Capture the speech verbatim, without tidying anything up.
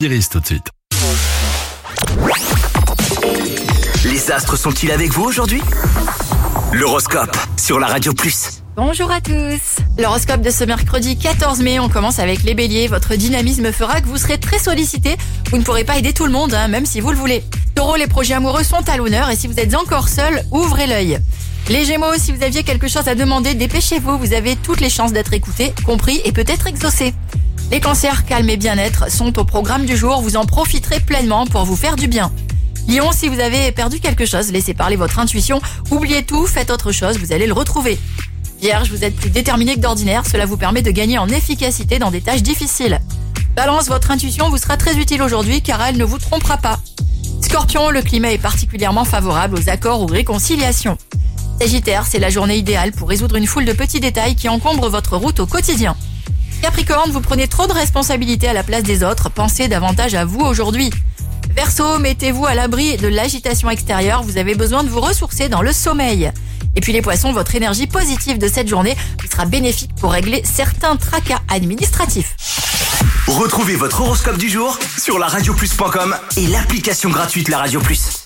Iris tout de suite. Les astres sont-ils avec vous aujourd'hui? L'horoscope sur la Radio Plus. Bonjour à tous. L'horoscope de ce mercredi quatorze mai, on commence avec les béliers. Votre dynamisme fera que vous serez très sollicité. Vous ne pourrez pas aider tout le monde, hein, même si vous le voulez. Taureau, les projets amoureux sont à l'honneur et si vous êtes encore seul, ouvrez l'œil. Les gémeaux, si vous aviez quelque chose à demander, dépêchez-vous. Vous avez toutes les chances d'être écouté, compris et peut-être exaucé. Les cancers, calme et bien-être sont au programme du jour. Vous en profiterez pleinement pour vous faire du bien. Lion, si vous avez perdu quelque chose, laissez parler votre intuition. Oubliez tout, faites autre chose, vous allez le retrouver. Vierge, vous êtes plus déterminé que d'ordinaire. Cela vous permet de gagner en efficacité dans des tâches difficiles. Balance, votre intuition vous sera très utile aujourd'hui car elle ne vous trompera pas. Scorpion, le climat est particulièrement favorable aux accords ou réconciliations. Sagittaire, c'est la journée idéale pour résoudre une foule de petits détails qui encombrent votre route au quotidien. Capricorne, vous prenez trop de responsabilités à la place des autres. Pensez davantage à vous aujourd'hui. Verseau, mettez-vous à l'abri de l'agitation extérieure. Vous avez besoin de vous ressourcer dans le sommeil. Et puis les poissons, votre énergie positive de cette journée vous sera bénéfique pour régler certains tracas administratifs. Retrouvez votre horoscope du jour sur la radio plus point com et l'application gratuite La Radio Plus.